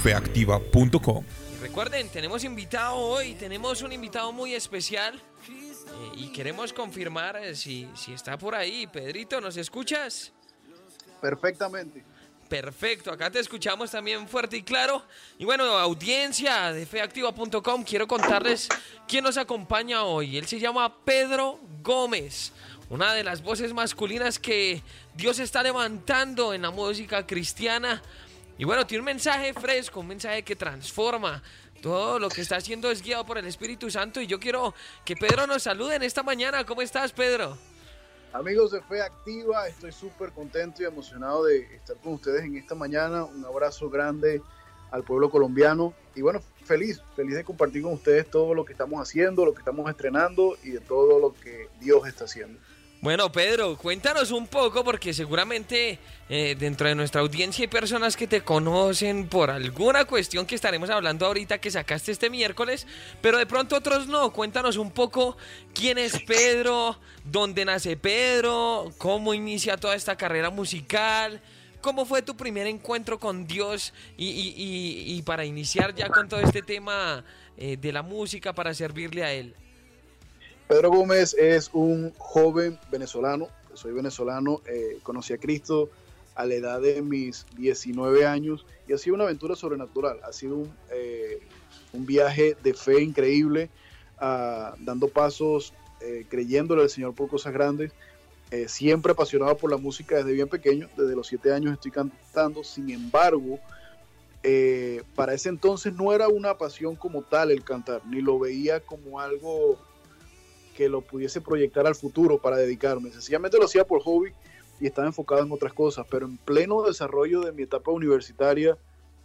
www.feactiva.com. Recuerden, tenemos invitado hoy, tenemos un invitado muy especial y queremos confirmar si está por ahí. Pedrito, ¿nos escuchas? Perfectamente. Perfecto, acá te escuchamos también fuerte y claro. Y bueno, audiencia de feactiva.com, quiero contarles quién nos acompaña hoy. Él se llama Pedro Gómez, una de las voces masculinas que Dios está levantando en la música cristiana. Y bueno, tiene un mensaje fresco, un mensaje que transforma. Todo lo que está haciendo es guiado por el Espíritu Santo. Y yo quiero que Pedro nos salude en esta mañana. ¿Cómo estás, Pedro? Amigos de Fe Activa, estoy súper contento y emocionado de estar con ustedes en esta mañana. Un abrazo grande al pueblo colombiano. Y bueno, feliz de compartir con ustedes todo lo que estamos haciendo, lo que estamos estrenando y de todo lo que Dios está haciendo. Bueno, Pedro, cuéntanos un poco, porque seguramente dentro de nuestra audiencia hay personas que te conocen por alguna cuestión que estaremos hablando ahorita que sacaste este miércoles, pero de pronto otros no. Cuéntanos un poco quién es Pedro, dónde nace Pedro, cómo inicia toda esta carrera musical, cómo fue tu primer encuentro con Dios y para iniciar ya con todo este tema de la música para servirle a Él. Pedro Gómez es un joven venezolano, soy venezolano, conocí a Cristo a la edad de mis 19 años y ha sido una aventura sobrenatural, ha sido un viaje de fe increíble, dando pasos, creyéndole al Señor por cosas grandes, siempre apasionado por la música desde bien pequeño, desde los 7 años estoy cantando. Sin embargo, para ese entonces no era una pasión como tal el cantar, ni lo veía como algo que lo pudiese proyectar al futuro para dedicarme. Sencillamente lo hacía por hobby y estaba enfocado en otras cosas, pero en pleno desarrollo de mi etapa universitaria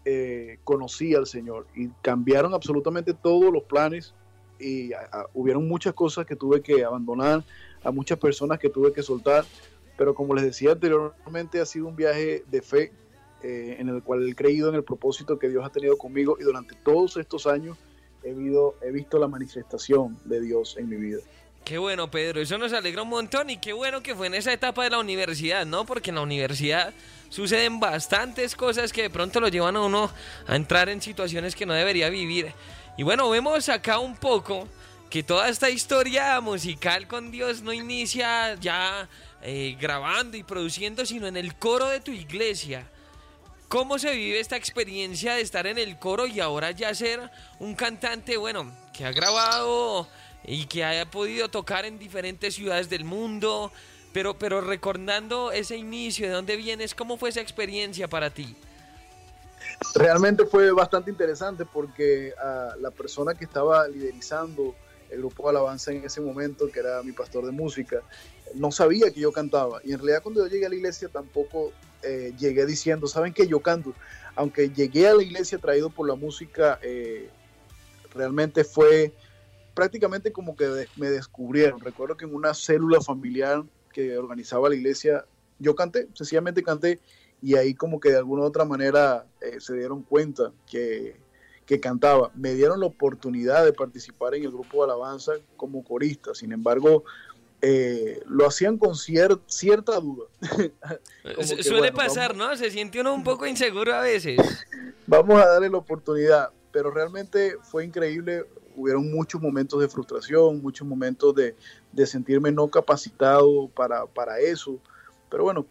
conocí al Señor y cambiaron absolutamente todos los planes y hubieron muchas cosas que tuve que abandonar, a muchas personas que tuve que soltar, pero como les decía anteriormente, ha sido un viaje de fe en el cual he creído en el propósito que Dios ha tenido conmigo y durante todos estos años he visto la manifestación de Dios en mi vida. Qué bueno, Pedro, eso nos alegra un montón y qué bueno que fue en esa etapa de la universidad, ¿no? Porque en la universidad suceden bastantes cosas que de pronto lo llevan a uno a entrar en situaciones que no debería vivir. Y bueno, vemos acá un poco que toda esta historia musical con Dios no inicia ya grabando y produciendo, sino en el coro de tu iglesia. ¿Cómo se vive esta experiencia de estar en el coro y ahora ya ser un cantante, bueno, que ha grabado y que haya podido tocar en diferentes ciudades del mundo, pero recordando ese inicio, de dónde vienes, cómo fue esa experiencia para ti? Realmente fue bastante interesante porque la persona que estaba liderizando el grupo de alabanza en ese momento, que era mi pastor de música, no sabía que yo cantaba, y en realidad cuando yo llegué a la iglesia tampoco llegué diciendo, ¿saben qué? Yo canto. Aunque llegué a la iglesia traído por la música, realmente fue prácticamente como que me descubrieron. Recuerdo que en una célula familiar que organizaba la iglesia, yo canté, sencillamente canté, y ahí como que de alguna u otra manera se dieron cuenta que cantaba. Me dieron la oportunidad de participar en el grupo de alabanza como corista. Sin embargo, lo hacían con cierta duda. Suele pasar, ¿no? Se siente uno un poco inseguro a veces. Vamos a darle la oportunidad, pero realmente fue increíble. Hubieron muchos momentos de frustración, muchos momentos de sentirme no capacitado para eso, pero bueno,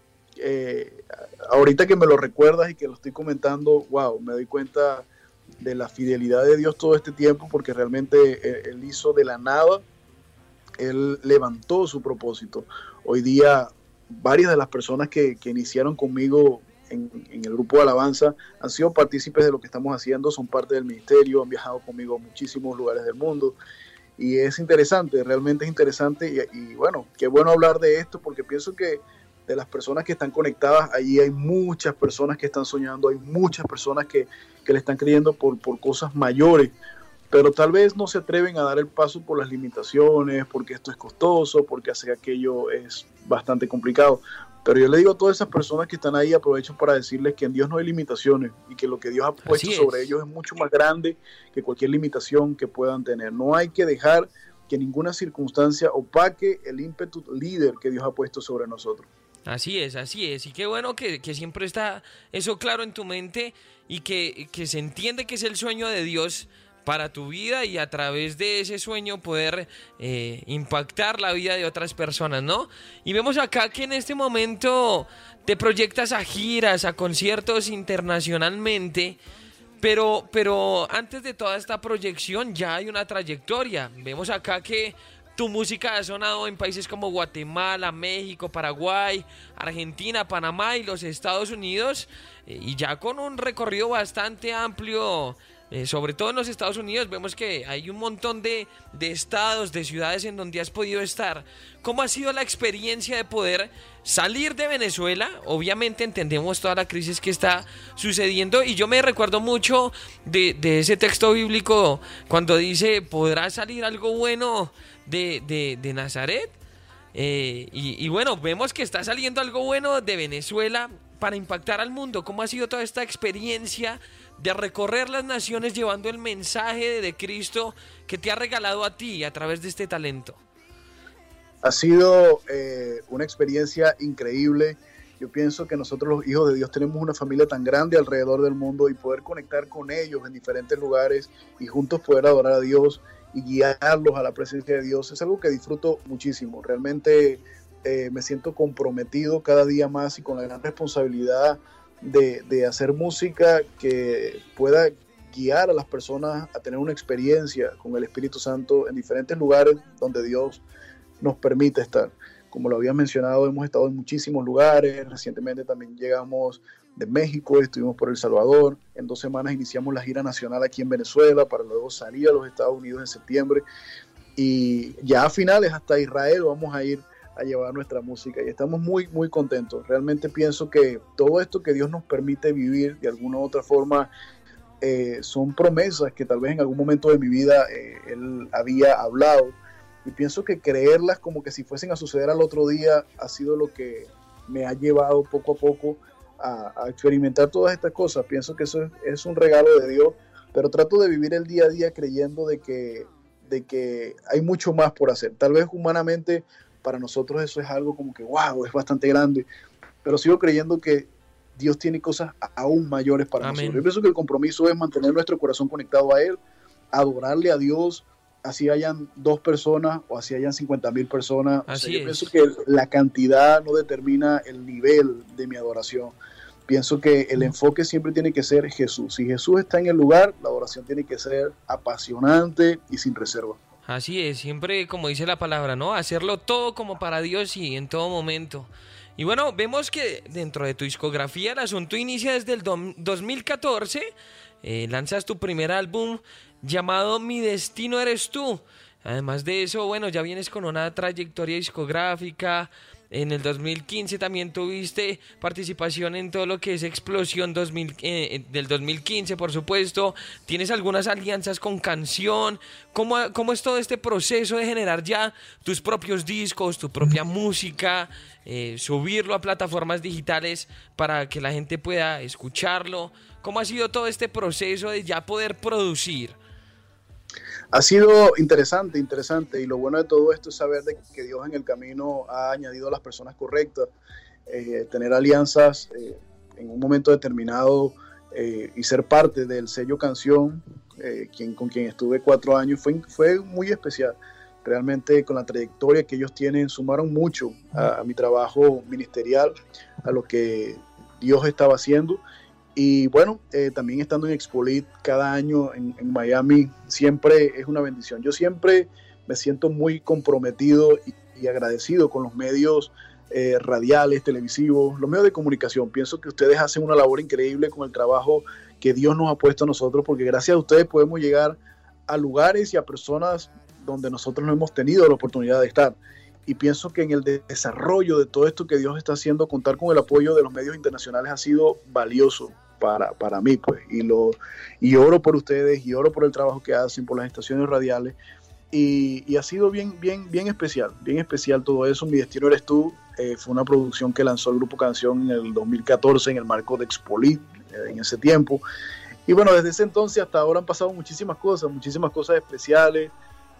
ahorita que me lo recuerdas y que lo estoy comentando, wow, me doy cuenta de la fidelidad de Dios todo este tiempo, porque realmente Él hizo de la nada, Él levantó su propósito. Hoy día, varias de las personas que iniciaron conmigo en el grupo de alabanza han sido partícipes de lo que estamos haciendo, son parte del ministerio, han viajado conmigo a muchísimos lugares del mundo y es interesante, realmente es interesante y bueno, qué bueno hablar de esto porque pienso que de las personas que están conectadas, allí hay muchas personas que están soñando, hay muchas personas que le están creyendo por cosas mayores, pero tal vez no se atreven a dar el paso por las limitaciones, porque esto es costoso, porque hacer aquello es bastante complicado. Pero yo le digo a todas esas personas que están ahí, aprovecho para decirles que en Dios no hay limitaciones y que lo que Dios ha puesto sobre ellos es mucho más grande que cualquier limitación que puedan tener. No hay que dejar que ninguna circunstancia opaque el ímpetu líder que Dios ha puesto sobre nosotros. Así es. Y qué bueno que siempre está eso claro en tu mente y que se entiende que es el sueño de Dios para tu vida y a través de ese sueño poder impactar la vida de otras personas, ¿no? Y vemos acá que en este momento te proyectas a giras, a conciertos internacionalmente. Pero antes de toda esta proyección ya hay una trayectoria. Vemos acá que tu música ha sonado en países como Guatemala, México, Paraguay, Argentina, Panamá y los Estados Unidos, y ya con un recorrido bastante amplio, sobre todo en los Estados Unidos. Vemos que hay un montón de estados, de ciudades en donde has podido estar. ¿Cómo ha sido la experiencia de poder salir de Venezuela? Obviamente entendemos toda la crisis que está sucediendo y yo me recuerdo mucho de ese texto bíblico cuando dice: ¿podrá salir algo bueno de Nazaret? Y bueno, vemos que está saliendo algo bueno de Venezuela para impactar al mundo. ¿Cómo ha sido toda esta experiencia de recorrer las naciones llevando el mensaje de Cristo que te ha regalado a ti a través de este talento? Ha sido una experiencia increíble. Yo pienso que nosotros los hijos de Dios tenemos una familia tan grande alrededor del mundo y poder conectar con ellos en diferentes lugares y juntos poder adorar a Dios y guiarlos a la presencia de Dios es algo que disfruto muchísimo. Realmente me siento comprometido cada día más y con la gran responsabilidad de hacer música que pueda guiar a las personas a tener una experiencia con el Espíritu Santo en diferentes lugares donde Dios nos permite estar. Como lo había mencionado, hemos estado en muchísimos lugares. Recientemente también llegamos de México, estuvimos por El Salvador. En 2 semanas iniciamos la gira nacional aquí en Venezuela para luego salir a los Estados Unidos en septiembre. Y ya a finales hasta Israel vamos a ir a llevar nuestra música y estamos muy, muy contentos. Realmente pienso que todo esto que Dios nos permite vivir de alguna u otra forma son promesas que tal vez en algún momento de mi vida Él había hablado. Y pienso que creerlas como que si fuesen a suceder al otro día ha sido lo que me ha llevado poco a poco a experimentar todas estas cosas. Pienso que eso es un regalo de Dios, pero trato de vivir el día a día creyendo de que hay mucho más por hacer. Tal vez humanamente para nosotros eso es algo como que wow, es bastante grande, pero sigo creyendo que Dios tiene cosas aún mayores para nosotros. Yo pienso que el compromiso es mantener nuestro corazón conectado a Él, adorarle a Dios, así hayan 2 personas o así hayan 50,000 personas. O sea, yo pienso que la cantidad no determina el nivel de mi adoración. Pienso que el enfoque siempre tiene que ser Jesús. Si Jesús está en el lugar, la adoración tiene que ser apasionante y sin reserva. Así es, siempre como dice la palabra, ¿no? Hacerlo todo como para Dios y en todo momento. Y bueno, vemos que dentro de tu discografía el asunto inicia desde el 2014. Lanzas tu primer álbum llamado Mi Destino Eres Tú. Además de eso, bueno, ya vienes con una trayectoria discográfica. En el 2015 también tuviste participación en todo lo que es Explosión del 2015, por supuesto. Tienes algunas alianzas con Canción. ¿Cómo es todo este proceso de generar ya tus propios discos, tu propia música, subirlo a plataformas digitales para que la gente pueda escucharlo? ¿Cómo ha sido todo este proceso de ya poder producir? Ha sido interesante, y lo bueno de todo esto es saber de que Dios en el camino ha añadido a las personas correctas, tener alianzas en un momento determinado y ser parte del sello Canción, con quien estuve 4 años, fue muy especial. Realmente con la trayectoria que ellos tienen sumaron mucho a mi trabajo ministerial, a lo que Dios estaba haciendo. Y bueno, también estando en Expolit cada año en Miami, siempre es una bendición. Yo siempre me siento muy comprometido y agradecido con los medios radiales, televisivos, los medios de comunicación. Pienso que ustedes hacen una labor increíble con el trabajo que Dios nos ha puesto a nosotros, porque gracias a ustedes podemos llegar a lugares y a personas donde nosotros no hemos tenido la oportunidad de estar. Y pienso que en el desarrollo de todo esto que Dios está haciendo, contar con el apoyo de los medios internacionales ha sido valioso para mí, pues. Y oro por ustedes y oro por el trabajo que hacen, por las estaciones radiales. Y ha sido bien especial todo eso. Mi Destino Eres Tú fue una producción que lanzó el Grupo Canción en el 2014 en el marco de Expolit en ese tiempo. Y bueno, desde ese entonces hasta ahora han pasado muchísimas cosas especiales.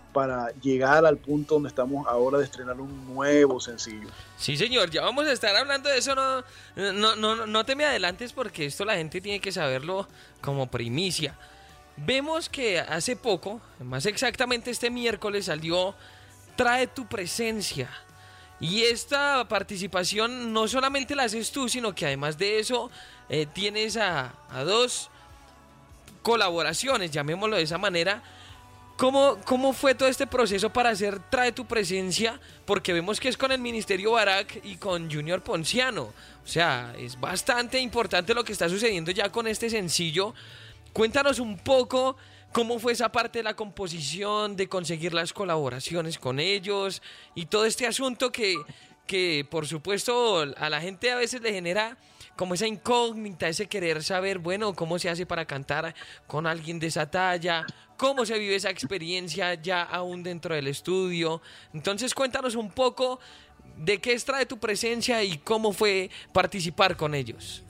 para llegar al punto donde estamos ahora de estrenar un nuevo sencillo. Sí, señor, ya vamos a estar hablando de eso, no te me adelantes porque esto la gente tiene que saberlo como primicia. Vemos que hace poco, más exactamente este miércoles, salió Trae tu presencia. Y esta participación no solamente la haces tú, sino que además de eso tienes a dos colaboraciones, llamémoslo de esa manera. ¿Cómo fue todo este proceso para hacer Trae tu presencia? Porque vemos que es con el Ministerio Barak y con Junior Ponciano. O sea, es bastante importante lo que está sucediendo ya con este sencillo. Cuéntanos un poco cómo fue esa parte de la composición, de conseguir las colaboraciones con ellos y todo este asunto que por supuesto a la gente a veces le genera como esa incógnita, ese querer saber, bueno, cómo se hace para cantar con alguien de esa talla, cómo se vive esa experiencia ya aún dentro del estudio. Entonces cuéntanos un poco de qué Trae tu presencia y cómo fue participar con ellos.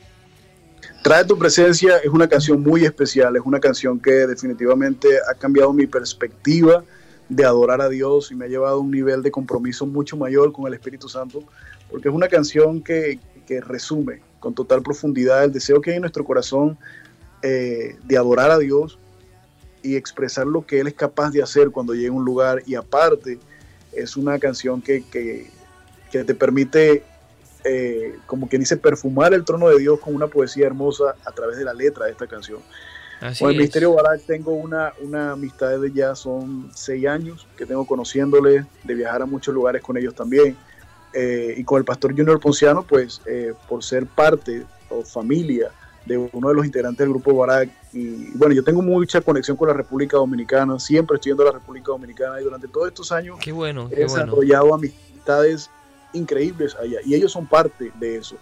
Trae tu presencia es una canción muy especial, es una canción que definitivamente ha cambiado mi perspectiva de adorar a Dios y me ha llevado a un nivel de compromiso mucho mayor con el Espíritu Santo, porque es una canción que resume con total profundidad el deseo que hay en nuestro corazón de adorar a Dios y expresar lo que Él es capaz de hacer cuando llega a un lugar. Y aparte es una canción que te permite, como quien dice, perfumar el trono de Dios con una poesía hermosa a través de la letra de esta canción. Con el Ministerio Barak tengo una amistad de ya son 6 años que tengo conociéndoles, de viajar a muchos lugares con ellos también. Y con el pastor Junior Ponciano, pues por ser parte o familia de uno de los integrantes del grupo Barak, y bueno, yo tengo mucha conexión con la República Dominicana, siempre estoy yendo a la República Dominicana y durante todos estos años qué bueno, he desarrollado amistades increíbles allá y ellos son parte de eso.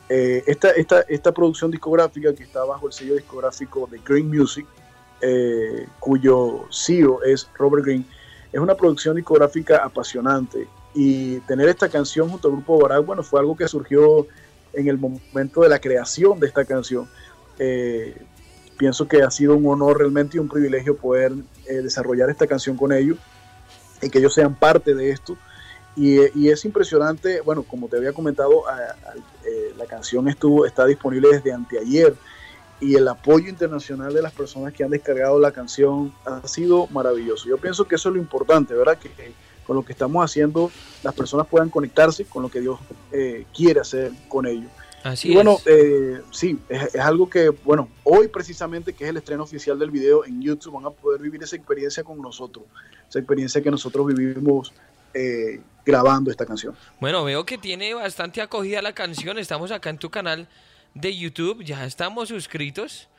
Esta producción discográfica que está bajo el sello discográfico de Green Music, cuyo CEO es Robert Green, es una producción discográfica apasionante. Y tener esta canción junto al grupo Barak, bueno, fue algo que surgió en el momento de la creación de esta canción. Pienso que ha sido un honor realmente y un privilegio poder desarrollar esta canción con ellos y que ellos sean parte de esto. Y es impresionante, bueno, como te había comentado, la canción está disponible desde anteayer y el apoyo internacional de las personas que han descargado la canción ha sido maravilloso. Yo pienso que eso es lo importante, ¿verdad? Que con lo que estamos haciendo, las personas puedan conectarse con lo que Dios quiere hacer con ellos. Así y bueno, es. Sí, es algo que, bueno, hoy precisamente, que es el estreno oficial del video en YouTube, van a poder vivir esa experiencia con nosotros, esa experiencia que nosotros vivimos grabando esta canción. Bueno, veo que tiene bastante acogida la canción, estamos acá en tu canal de YouTube, ya estamos suscritos.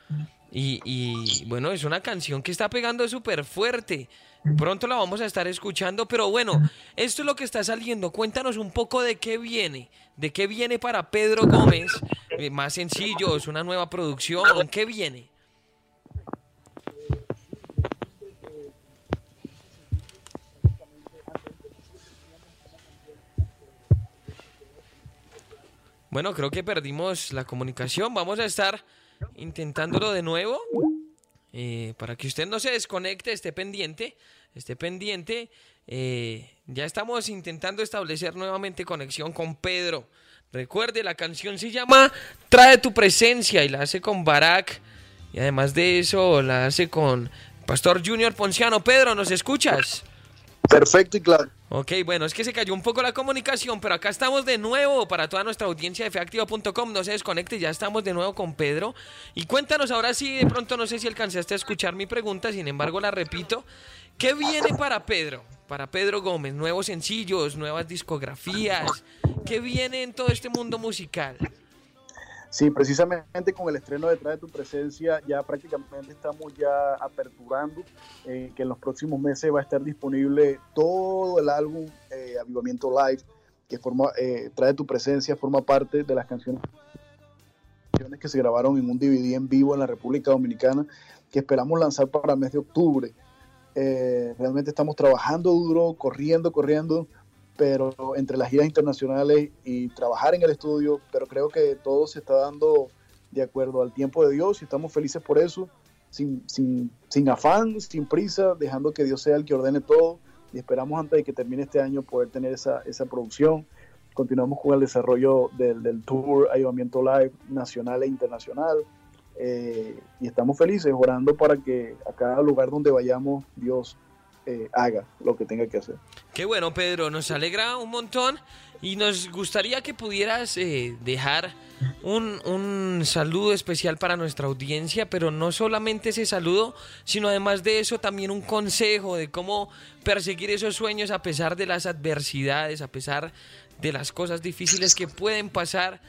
Y bueno, es una canción que está pegando súper fuerte. Pronto la vamos a estar escuchando, pero bueno, esto es lo que está saliendo. Cuéntanos un poco de qué viene para Pedro Gómez. Más sencillo, es una nueva producción, ¿qué viene? Bueno, creo que perdimos la comunicación. Vamos a estar intentándolo de nuevo. Para que usted no se desconecte, esté pendiente. Ya estamos intentando establecer nuevamente conexión con Pedro. Recuerde, la canción se llama Trae tu presencia y la hace con Barak. Y además de eso, la hace con Pastor Junior Ponciano. Pedro, ¿nos escuchas? Perfecto y claro. Ok, bueno, es que se cayó un poco la comunicación, pero acá estamos de nuevo para toda nuestra audiencia de feactiva.com. No se desconecte, ya estamos de nuevo con Pedro. Y cuéntanos ahora sí, de pronto no sé si alcanzaste a escuchar mi pregunta, sin embargo la repito. ¿Qué viene para Pedro? Para Pedro Gómez, nuevos sencillos, nuevas discografías. ¿Qué viene en todo este mundo musical? Sí, precisamente con el estreno de Trae tu presencia ya prácticamente estamos ya aperturando que en los próximos meses va a estar disponible todo el álbum Avivamiento Live, que Trae tu presencia, forma parte de las canciones que se grabaron en un DVD en vivo en la República Dominicana, que esperamos lanzar para el mes de octubre. Realmente estamos trabajando duro, corriendo, pero entre las giras internacionales y trabajar en el estudio, pero creo que todo se está dando de acuerdo al tiempo de Dios y estamos felices por eso. sin afán, sin prisa, dejando que Dios sea el que ordene todo, y esperamos antes de que termine este año poder tener esa producción. Continuamos con el desarrollo del tour Avivamiento Live nacional e internacional, y estamos felices orando para que a cada lugar donde vayamos Dios haga lo que tenga que hacer. Qué bueno, Pedro, nos alegra un montón y nos gustaría que pudieras dejar un saludo especial para nuestra audiencia, pero no solamente ese saludo, sino además de eso también un consejo de cómo perseguir esos sueños a pesar de las adversidades, a pesar de las cosas difíciles que pueden pasar,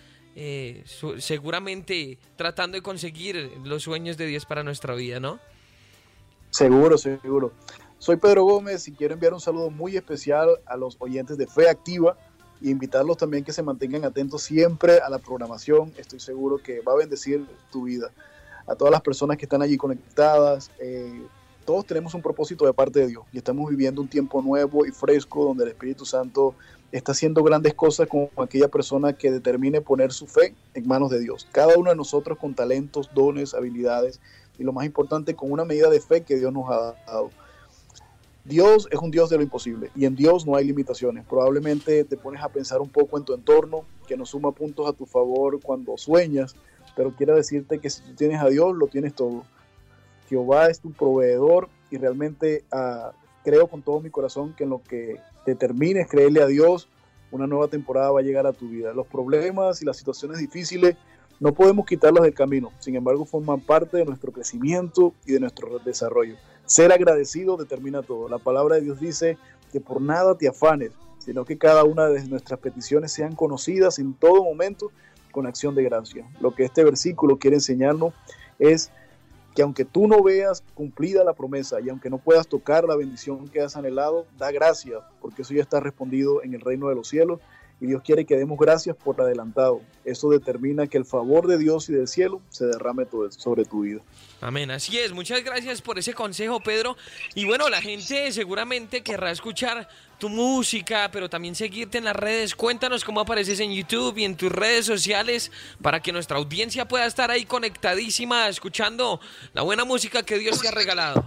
seguramente tratando de conseguir los sueños de Dios para nuestra vida, ¿no? Seguro. Soy Pedro Gómez y quiero enviar un saludo muy especial a los oyentes de Fe Activa e invitarlos también que se mantengan atentos siempre a la programación. Estoy seguro que va a bendecir tu vida. A todas las personas que están allí conectadas, todos tenemos un propósito de parte de Dios y estamos viviendo un tiempo nuevo y fresco donde el Espíritu Santo está haciendo grandes cosas con aquella persona que determine poner su fe en manos de Dios. Cada uno de nosotros con talentos, dones, habilidades y lo más importante, con una medida de fe que Dios nos ha dado. Dios es un Dios de lo imposible y en Dios no hay limitaciones. Probablemente te pones a pensar un poco en tu entorno, que no suma puntos a tu favor cuando sueñas, pero quiero decirte que si tú tienes a Dios, lo tienes todo. Jehová es tu proveedor y realmente creo con todo mi corazón que en lo que determines creerle a Dios, una nueva temporada va a llegar a tu vida. Los problemas y las situaciones difíciles no podemos quitarlos del camino, sin embargo forman parte de nuestro crecimiento y de nuestro desarrollo. Ser agradecido determina todo. La palabra de Dios dice que por nada te afanes, sino que cada una de nuestras peticiones sean conocidas en todo momento con acción de gracia. Lo que este versículo quiere enseñarnos es que aunque tú no veas cumplida la promesa y aunque no puedas tocar la bendición que has anhelado, da gracias, porque eso ya está respondido en el reino de los cielos y Dios quiere que demos gracias por adelantado. Eso determina que el favor de Dios y del cielo se derrame sobre tu vida. Amén, así es. Muchas gracias por ese consejo, Pedro. Y bueno, la gente seguramente querrá escuchar tu música, pero también seguirte en las redes. Cuéntanos cómo apareces en YouTube y en tus redes sociales para que nuestra audiencia pueda estar ahí conectadísima, escuchando la buena música que Dios te ha regalado.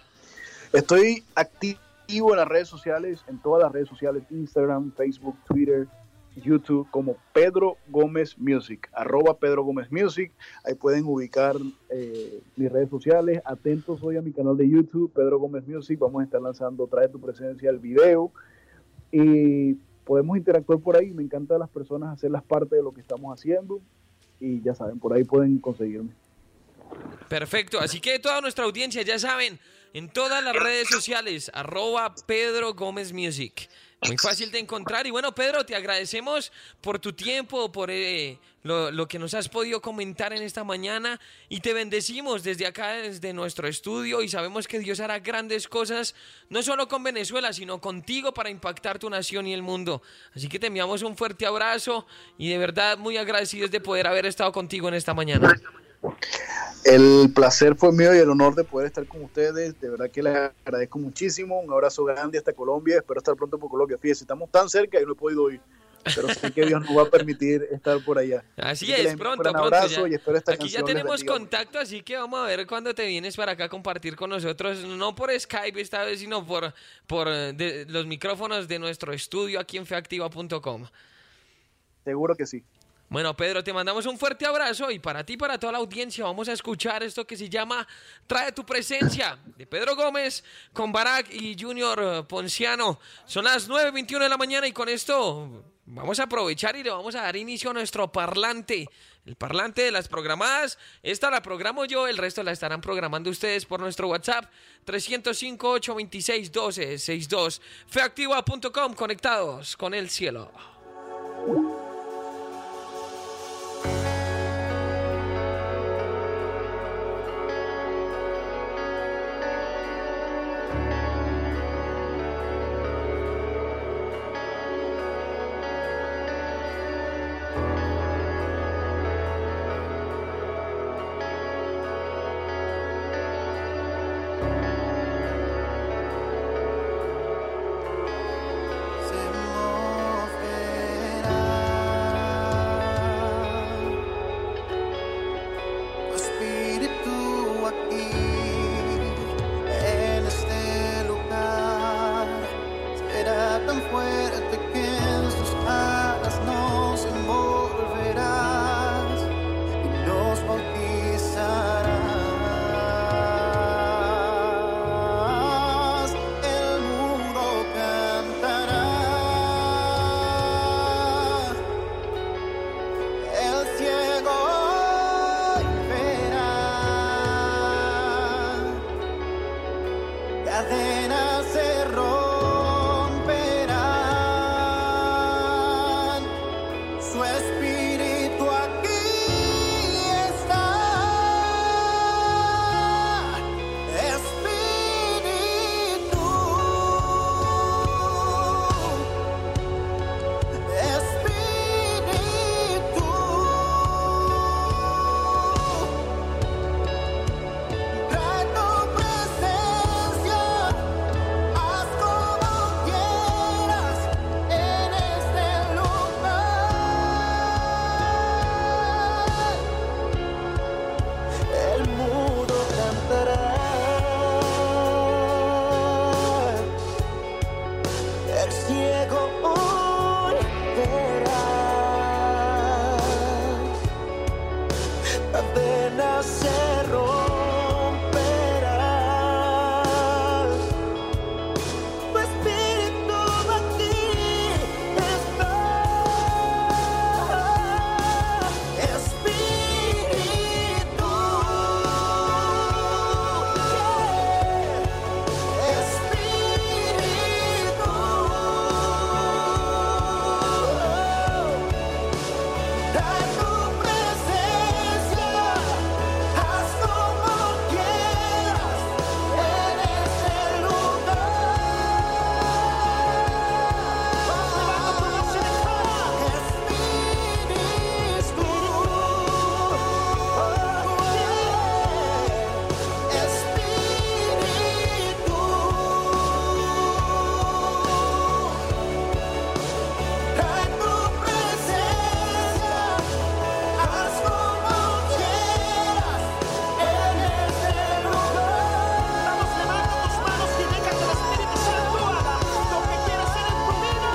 Estoy activo en las redes sociales, en todas las redes sociales, Instagram, Facebook, Twitter, YouTube, como Pedro Gómez Music, @Pedro Gómez Music. Ahí pueden ubicar mis redes sociales. Atentos hoy a mi canal de YouTube, Pedro Gómez Music. Vamos a estar lanzando Trae tu presencia, el video, y podemos interactuar por ahí. Me encanta a las personas hacerlas parte de lo que estamos haciendo y ya saben, por ahí pueden conseguirme. Perfecto, así que toda nuestra audiencia ya saben, en todas las redes sociales, @Pedro Gómez Music. Muy fácil de encontrar. Y bueno, Pedro, te agradecemos por tu tiempo, por lo que nos has podido comentar en esta mañana. Y te bendecimos desde acá, desde nuestro estudio. Y sabemos que Dios hará grandes cosas, no solo con Venezuela, sino contigo para impactar tu nación y el mundo. Así que te enviamos un fuerte abrazo y de verdad muy agradecidos de poder haber estado contigo en esta mañana. El placer fue mío y el honor de poder estar con ustedes. De verdad que les agradezco muchísimo. Un abrazo grande hasta Colombia. Espero estar pronto por Colombia. Fíjense, estamos tan cerca y no he podido ir, pero sé que Dios nos va a permitir estar por allá. Así es, pronto. Un abrazo y espero esta Aquí ya tenemos contacto, así que vamos a ver cuándo te vienes para acá a compartir con nosotros, no por Skype esta vez, sino por los micrófonos de nuestro estudio aquí en feactiva.com. Seguro que sí. Bueno, Pedro, te mandamos un fuerte abrazo y para ti y para toda la audiencia vamos a escuchar esto que se llama Trae tu presencia, de Pedro Gómez con Barak y Junior Ponciano. Son las 9:21 de la mañana y con esto vamos a aprovechar y le vamos a dar inicio a nuestro parlante. El parlante de las programadas. Esta la programo yo, el resto la estarán programando ustedes por nuestro WhatsApp 305-826-1262. Feactiva.com, conectados con el cielo. Se move cadenas se romperán, su espíritu aquí está, espíritu, espíritu, trae tu presencia, haz como quieras en este lugar. El mudo cantará, el ciego verá, cadenas se romperán, tu espíritu aquí está, espíritu, espíritu, trae tu presencia, haz como quieras en este lugar. Vamos, levanta tus manos y deja que el Espíritu Santo haga lo que quiere hacer en tu vida.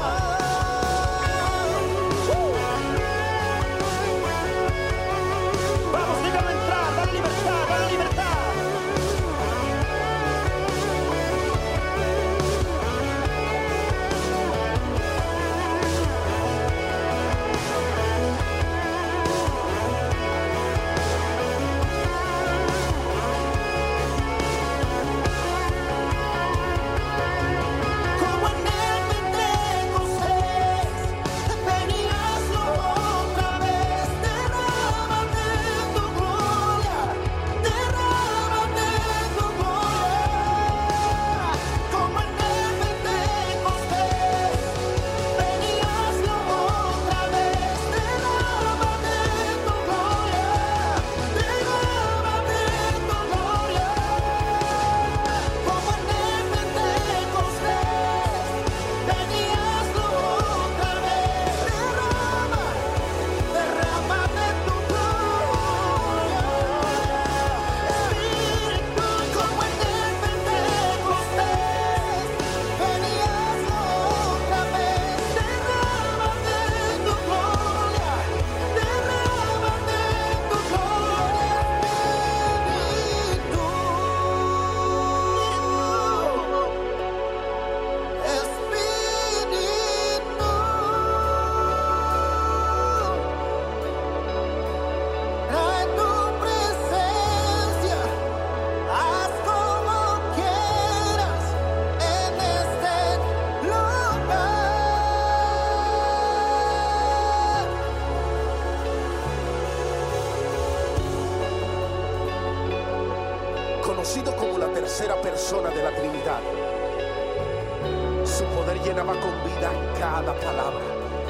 Vamos, déjalo entrar, dale libertad, dale libertad. Como en el Pentecostés, ven y hazlo otra vez. Derrámate tu gloria, derrámate tu gloria. Como en el Pentecostés, ven y hazlo otra vez. Derrámate tu gloria, derrámate tu gloria. Como en el Pentecostés, ven y hazlo otra vez. Derrámate tu gloria, Espíritu. Como en el Pentecostés, ven y hazlo otra vez. Derrámate tu gloria, derrámate tu gloria, Espíritu, trae tu presencia, haz como quieras en este lugar. Conocido como la tercera persona de la Trinidad, su poder llenaba con vida cada palabra.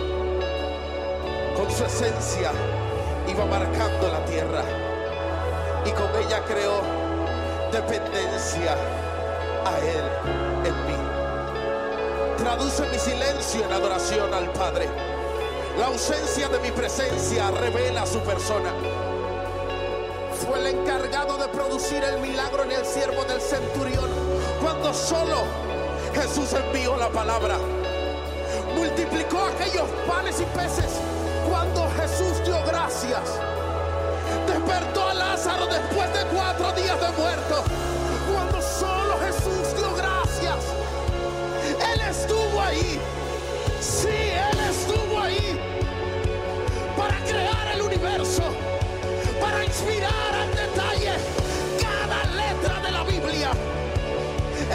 Con su esencia iba marcando la tierra y con ella creó dependencia a Él en mí. Traduce mi silencio en adoración al Padre. La ausencia de mi presencia revela su persona. Fue el encargado de producir el milagro en el siervo del centurión cuando solo Jesús envió la palabra. Multiplicó aquellos panes y peces cuando Jesús dio gracias. Despertó a Lázaro después de 4 días de muerto cuando solo Jesús dio gracias. Él estuvo ahí. Sí, Él estuvo ahí para crear el universo, para inspirar al detalle cada letra de la Biblia.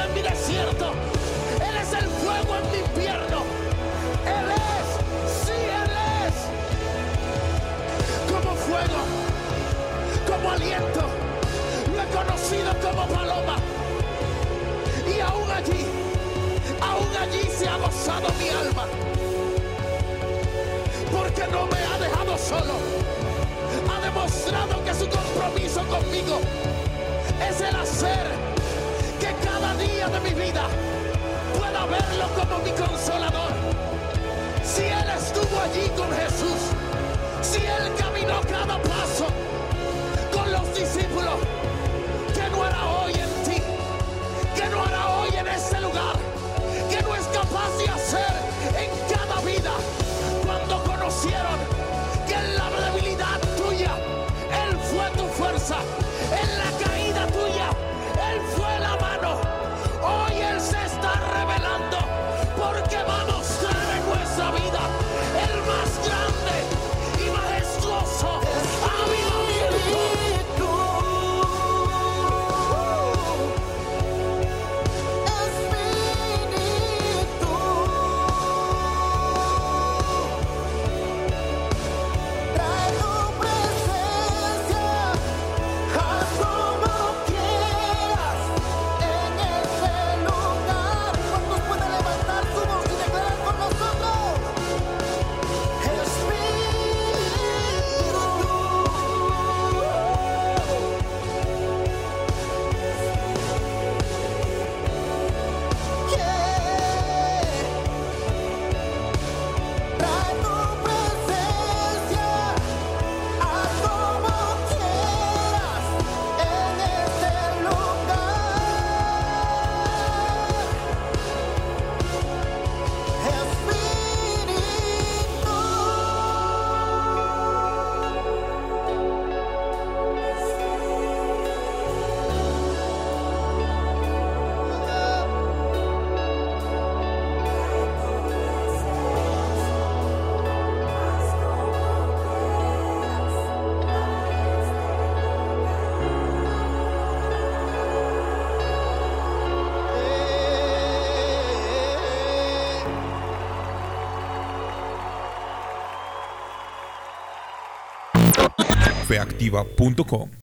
en mi desierto. Él es el fuego en mi invierno. Él es, sí, Él es. Como fuego, como aliento, lo he conocido como paloma. Y aún allí se ha gozado mi alma. Porque no me ha dejado solo. Ha demostrado que su compromiso conmigo es el hacer que cada día de mi vida pueda verlo como mi consolador. Si Él estuvo allí con Jesús, si Él caminó cada paso con los discípulos, ¿qué no hará hoy en ti? ¿Qué no hará hoy en este lugar? ¿Qué no es capaz de hacer en cada vida? Cuando conocieron que en la debilidad tuya Él fue tu fuerza, en la caída tuya Él fue la mano. Hoy Él se está revelando, porque va a mostrar en nuestra vida el más grande y majestuoso avivamiento. feactiva.com